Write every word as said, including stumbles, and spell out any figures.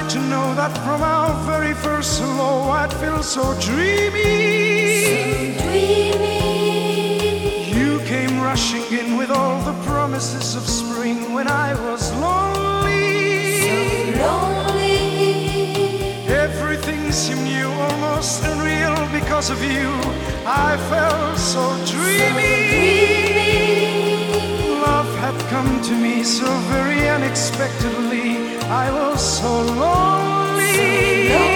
like to know that from our very first hello I'd feel so dreamy. So dreamy. You came rushing in with all the promises of spring when I was lonely. So lonely. Everything seemed new, almost unreal because of you. I felt so dreamy. So dreamy. Love had come to me so very unexpectedly. I was so lonely. So lonely.